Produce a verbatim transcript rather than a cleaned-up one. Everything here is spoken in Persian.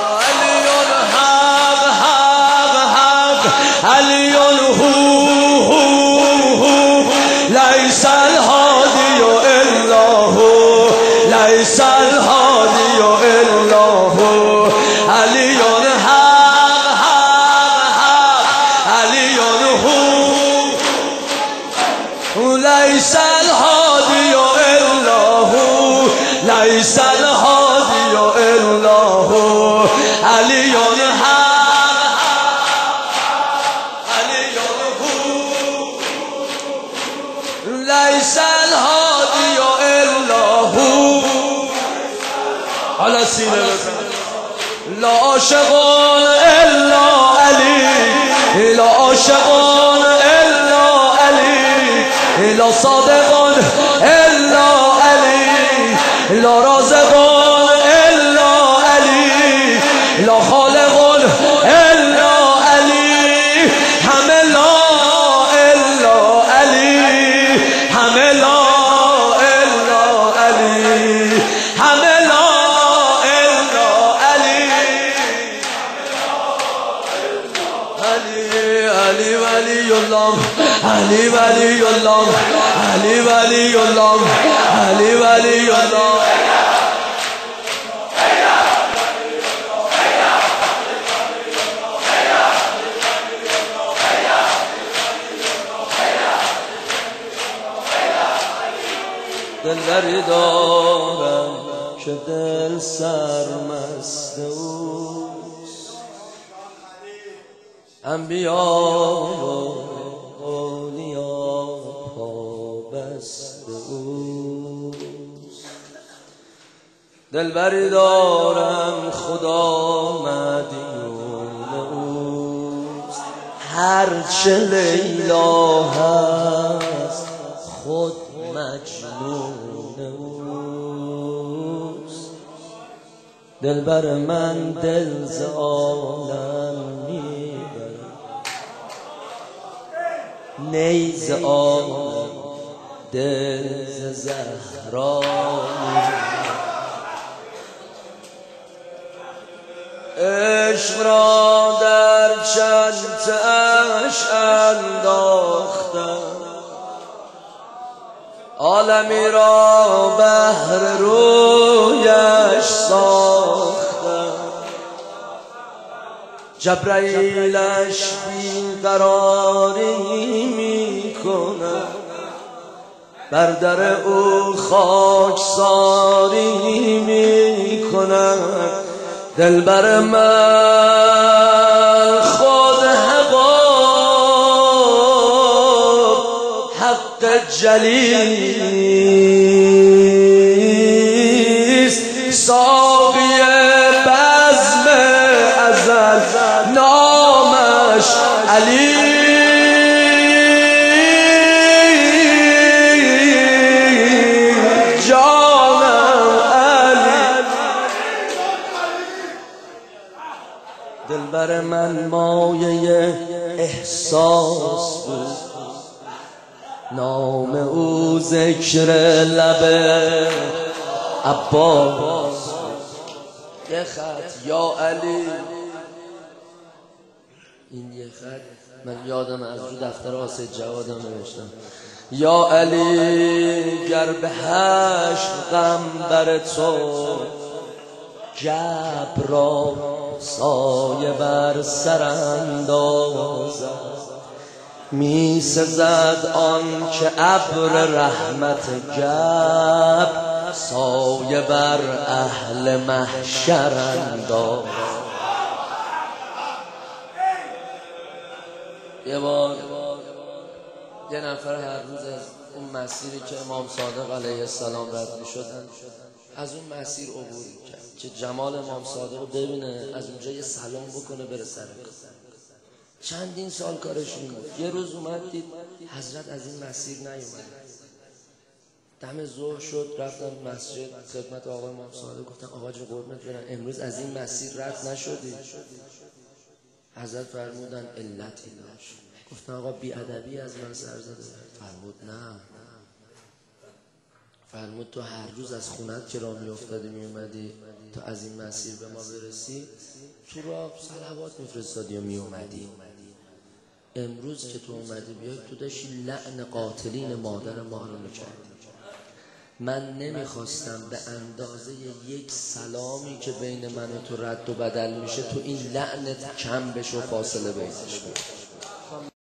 علی حق حق حق علی هو هو هو لیس الهادی الا هو لیس الهادی الا هو علی حق حق حق علی هو لیس الهادی الا هو لیس الهادی الا هو علی حق علی هو لیس الهادی الا هو حالا سینه بزن لا عاشقان الا علی لا عاشقان الا علی لا صادقان الا علی لا رازقان الا علی لا خالقان الا علی همه لا الا علی همه لا الا علی همه لا الا علی علی علی ولی الله علی ولی الله علی ولی الله علی ولی الله دلبری دارم که دل سرمست اوست انبیا و اولیا پابست اوست دلبری دارم خدا مدیون اوست هرچه لیلا هست خود مجنون اوست دلبر من دل ز عالم میبره نیز عالم دل ز زهرا عشق را در چندش انداختم عالمی را بهر رویش ساختم جبرائیلش بیقراری می کند بر در او خاکساری می کند دلبر من خود جلیست ساقی بزم ازل نامش علی جانم علی دلبر من مایه احساس بود نام او ذکر لب عباس یه خط یا علی این یه خط من یادم از رو دفتر آسد جوادم نوشتم یا علی گر به حشر غم بر تو جبر را سایه بر سر اندازد می سزد آن که ابر رحمت جبر سایه بر اهل محشر اندازد یه بار یه نفر هر روز از اون مسیری که امام صادق علیه السلام رد می شدن از اون مسیر عبور کرد که جمال امام صادق رو ببینه از اونجا یه سلام بکنه بره سر چندین سال کارش میمود یه روز اومد دید حضرت از این مسیر نیومد دم ظهر شد رفتم مسجد خدمت آقای امام صادق گفتم آقا جون قربونت برم امروز از این مسیر رد نشدی حضرت فرمودن علتی داشت گفتم آقا بیادبی از من سر زده فرمود نه فرمود تو هر روز از خونت که راه می افتادی می اومدی تا از این مسیر به ما برسی تو راه صلوات میفرستادی و میومدی. امروز که تو اومدی بیای تو داشتی لعن قاتلین مادر ما رو میکردی. من نمیخواستم به اندازه یک سلامی که بین من و تو رد و بدل میشه تو این لعنت کم بشه و فاصله بینش بیاد.